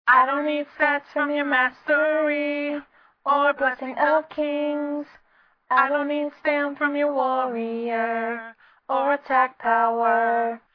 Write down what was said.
I don't need stats from your mastery or blessing of kings. I don't need stamp from your warrior or attack power.